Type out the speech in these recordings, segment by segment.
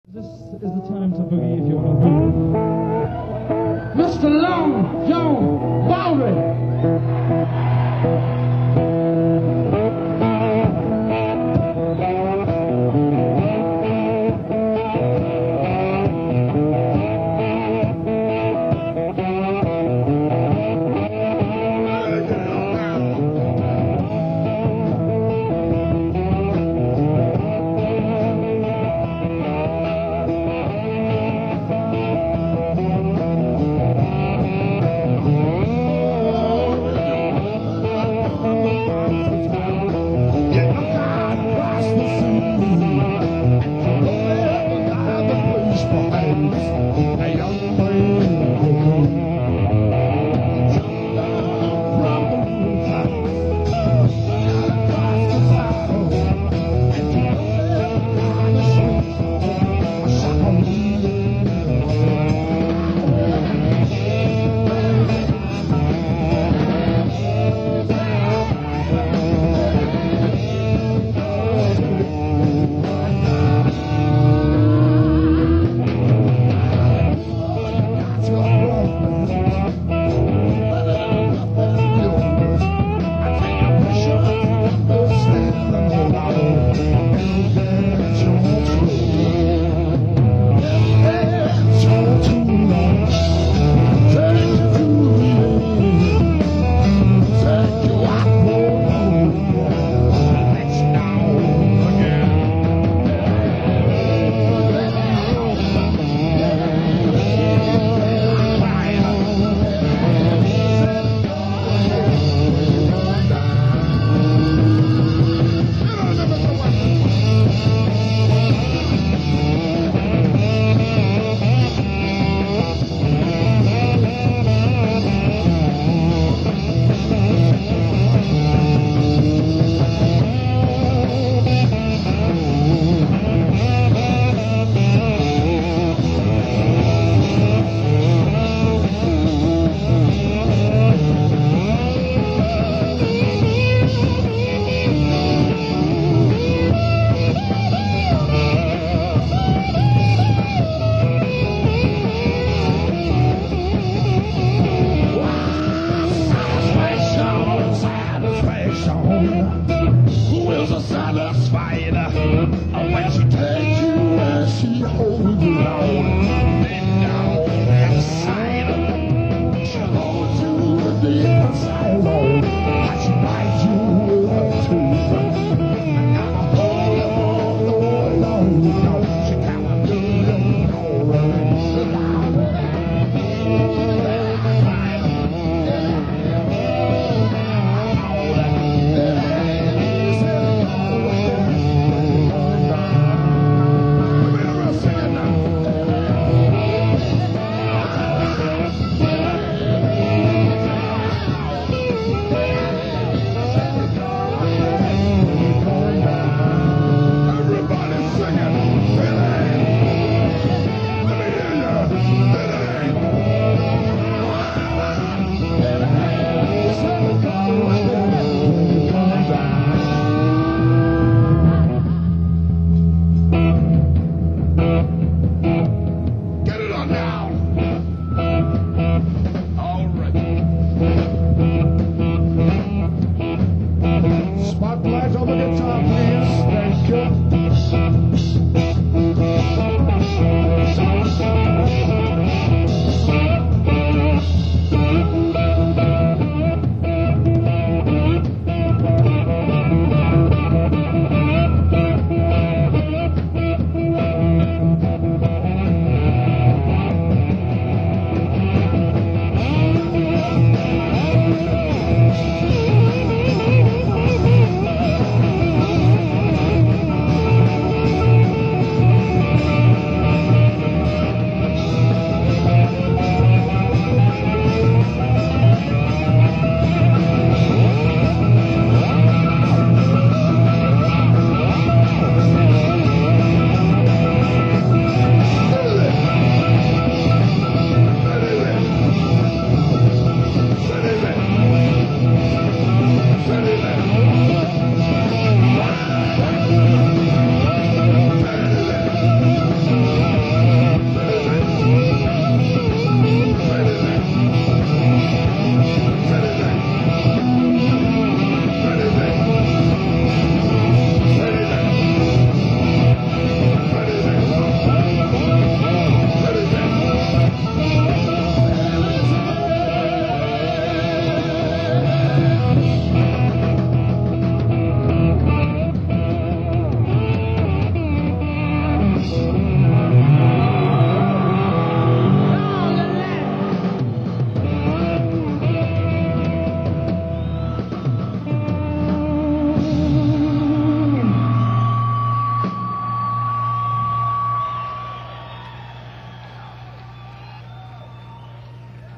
This is the time to boogie if you want to boogie. Mr. Long John Baldwin.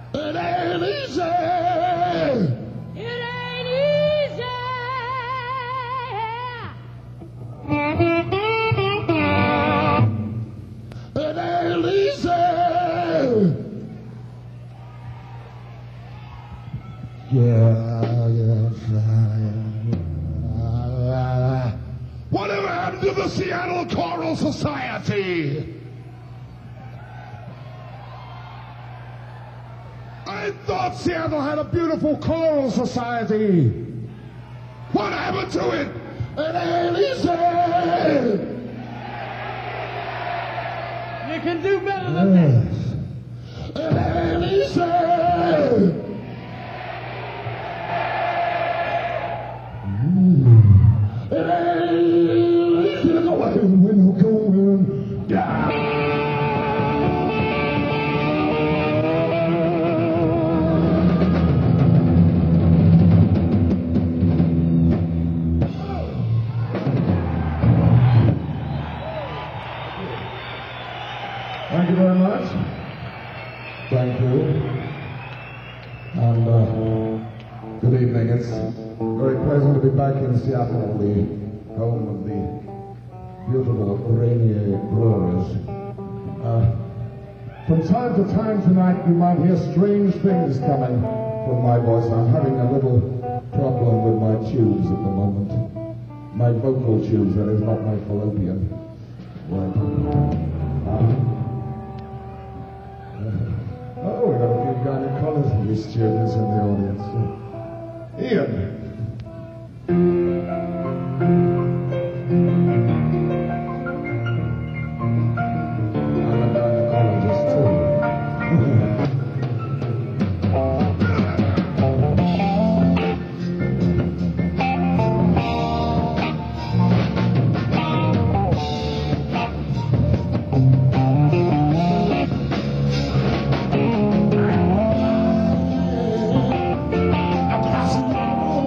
It ain't easy. It ain't easy. It ain't easy. Whatever happened to the Seattle Choral Society? I thought Seattle had a beautiful choral society. What happened to it? It ain't easy. You can do better than that. It ain't easy. It ain't easy to go away when you're going down. Thank you very much. Thank you. And good evening. It's very pleasant to be back in Seattle, the home of the beautiful Rainier Brewers. From time to time tonight, you might hear strange things coming from my voice. I'm having a little problem with my tubes at the moment. My vocal tubes, that is, not my fallopian. Right. Oh, we got a few gynecology students in the audience. Ian. I'm a gynecologist too. Across the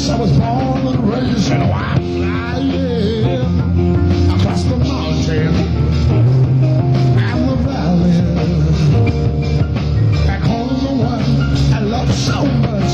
I was born and raised in a wild flying across the mountain and the valley. Back home, the one I love so much.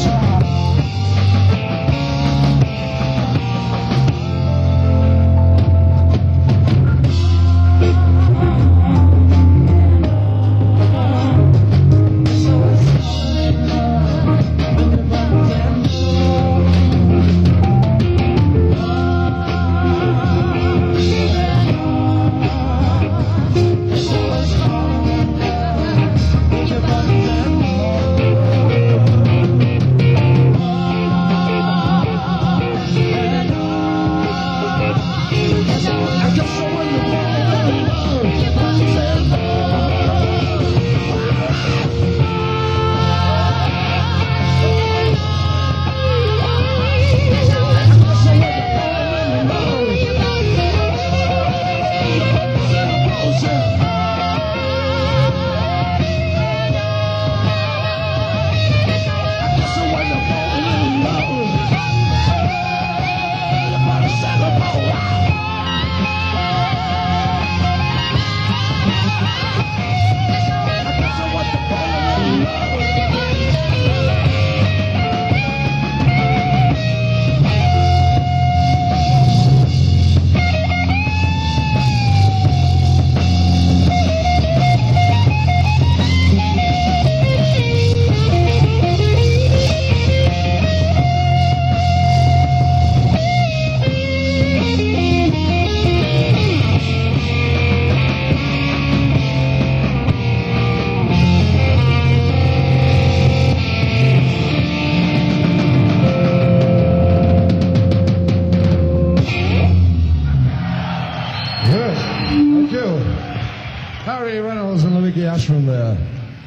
Harry Reynolds and Louis Ashman there.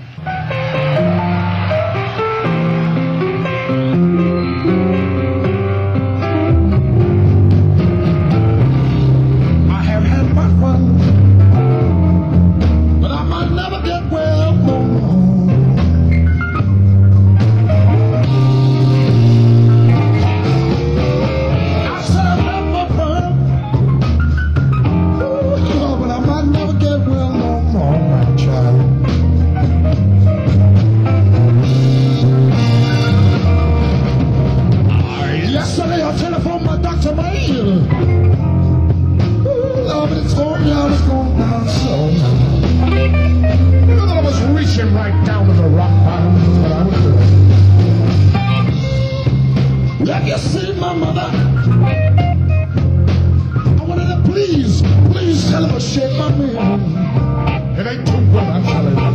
I have had my fun, but I might never get well no more. I said I've had my fun, but I might never get well no more, my child. Yesterday I telephoned my Dr. Mayer. But it's going down slow. You know, I was reaching right down to the rock bottom. That's what I was doing. Let you see my mother. I wanted to please tell her to shake my man. It ain't too good, I'm telling you.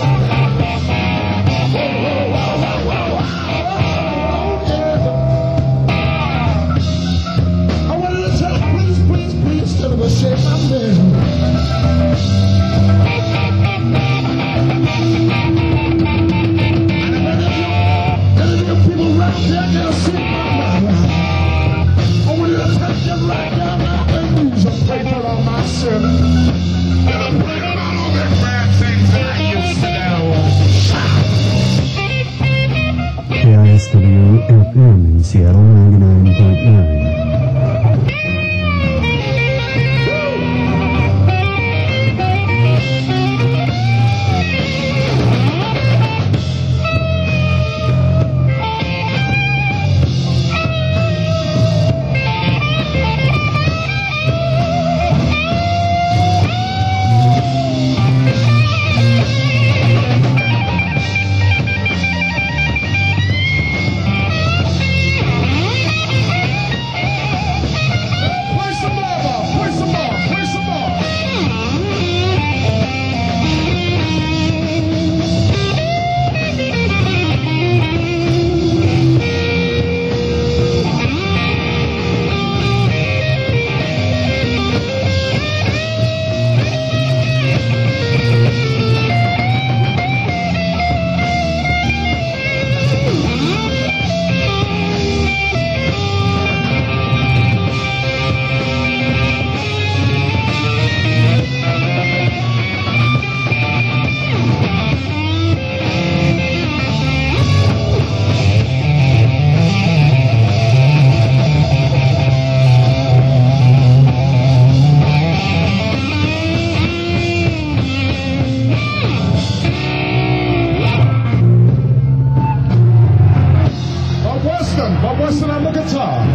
I wanted to tell her, please tell her to shake my man. And if you people right there can see my mother, I want you to take them right down my knees and pray for all my sins. And pray about all the bad things that I used to do. KISW-FM in Seattle 99.9. Weston. Bob Weston on the guitar.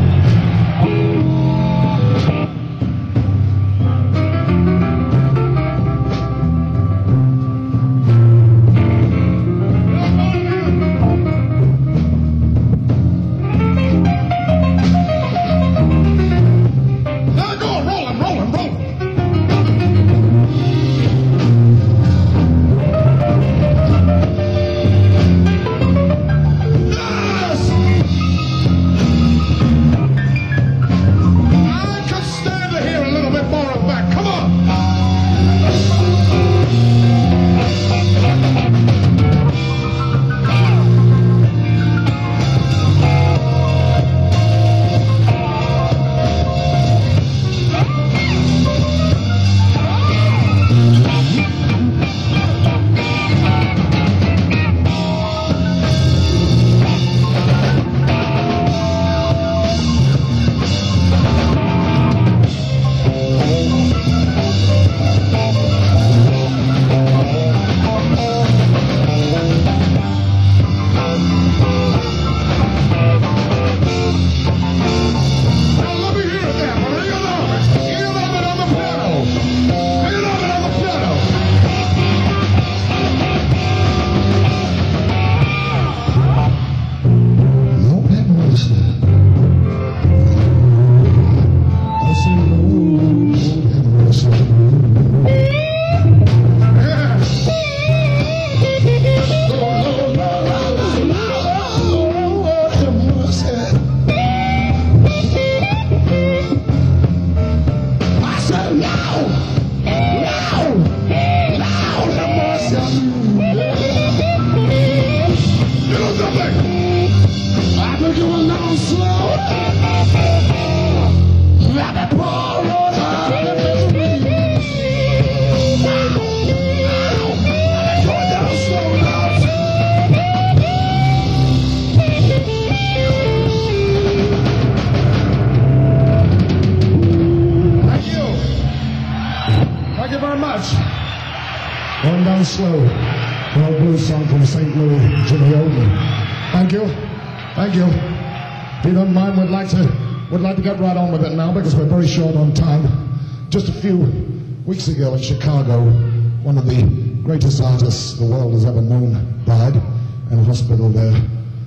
Going down slow. An old blues song from St. Louis, Jimmy Oldham. Thank you. Thank you. If you don't mind, we'd like to get right on with it now because we're very short on time. Just a few weeks ago in Chicago, one of the greatest artists the world has ever known died in a hospital there.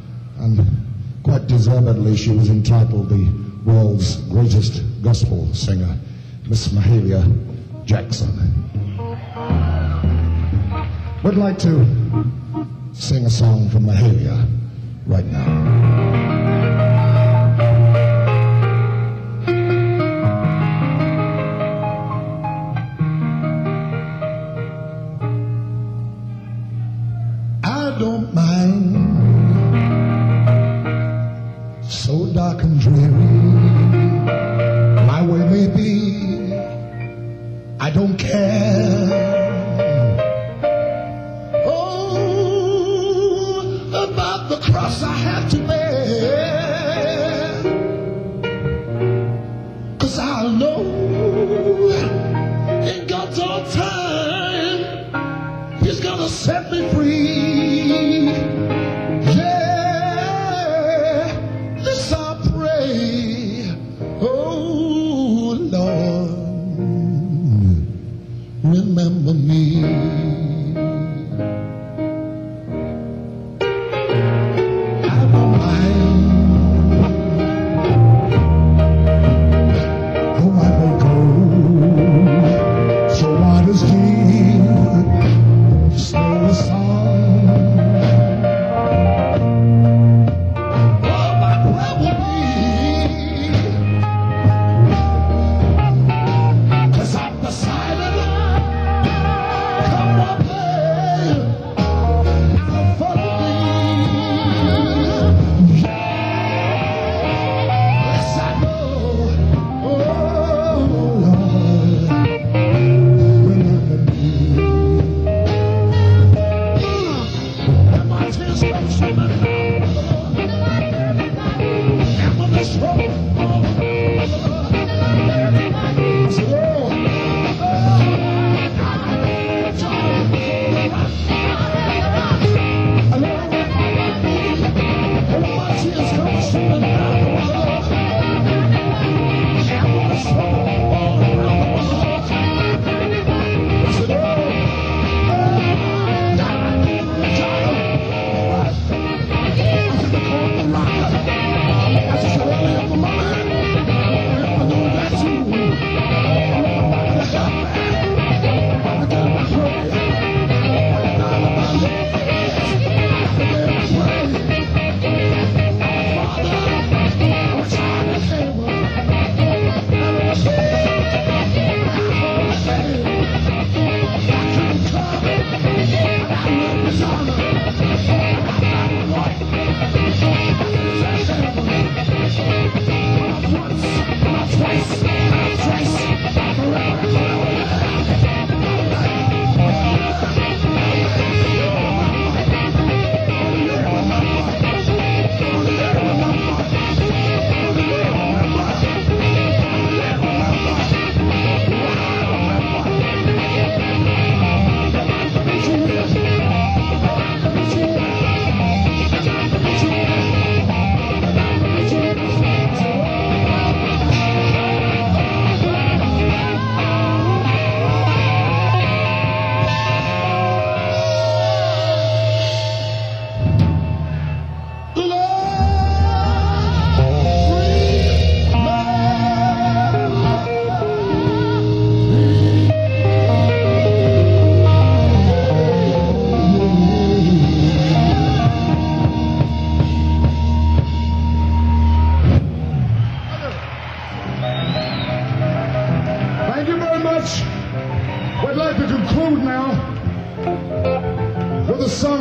And quite deservedly, she was entitled the world's greatest gospel singer, Miss Mahalia Jackson. We'd like to sing a song from Mahalia right now. I don't mind, so dark and dreary my way may be, I don't care. Cross I have to bear, 'cause I know in God's own time He's gonna set me free. Yeah, this I pray. Oh Lord, remember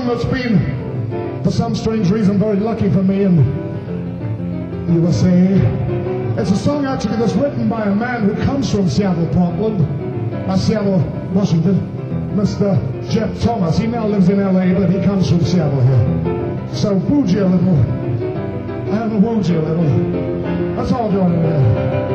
that's been, for some strange reason, very lucky for me in the USA. It's a song actually that's written by a man who comes from Seattle, Portland, Seattle, Washington, Mr. Jeff Thomas. He now lives in LA, but he comes from Seattle here. So wooed you a little. I haven't wooed you a little. Let's all join in there.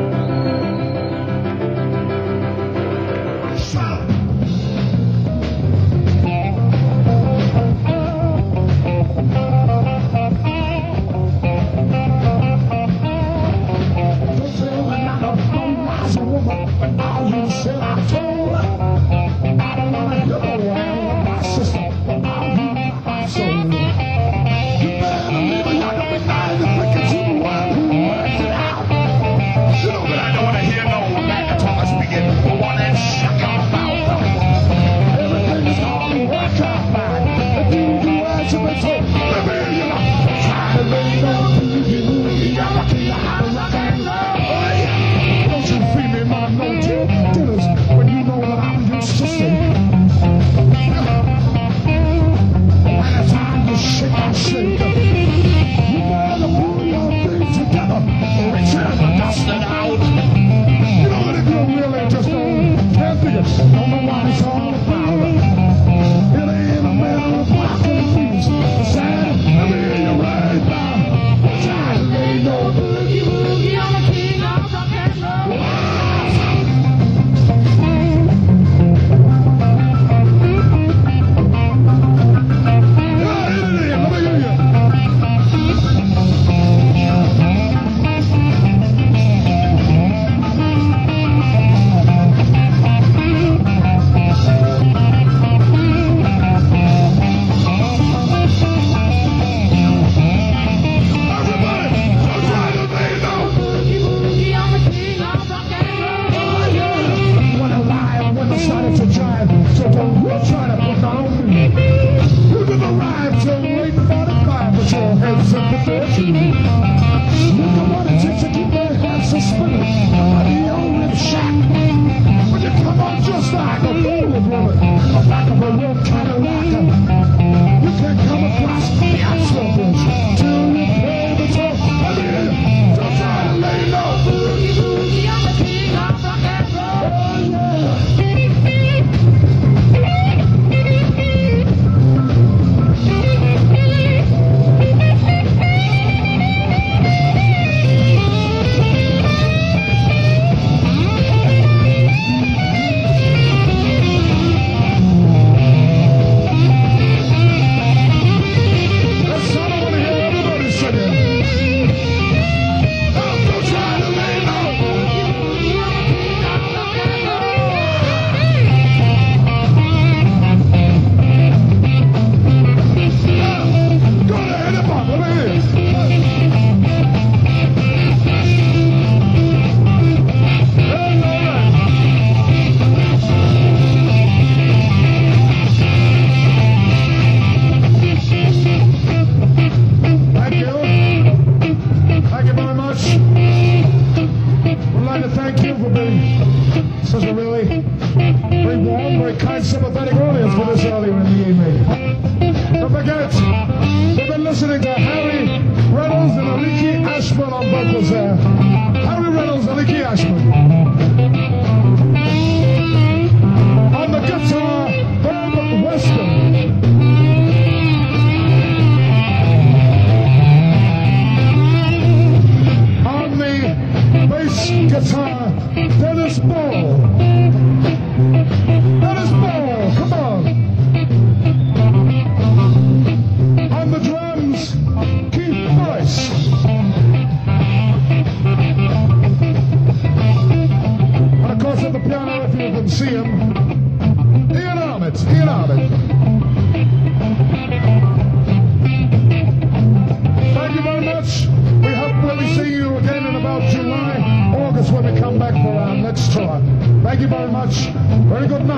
Thank you very much. Very good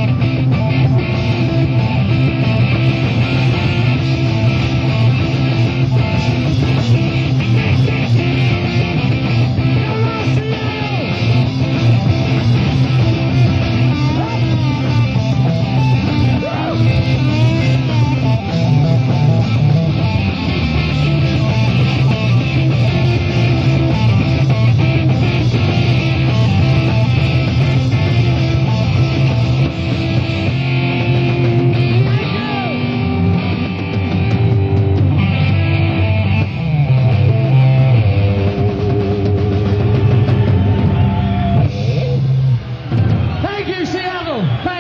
night.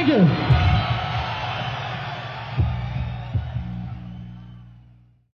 you.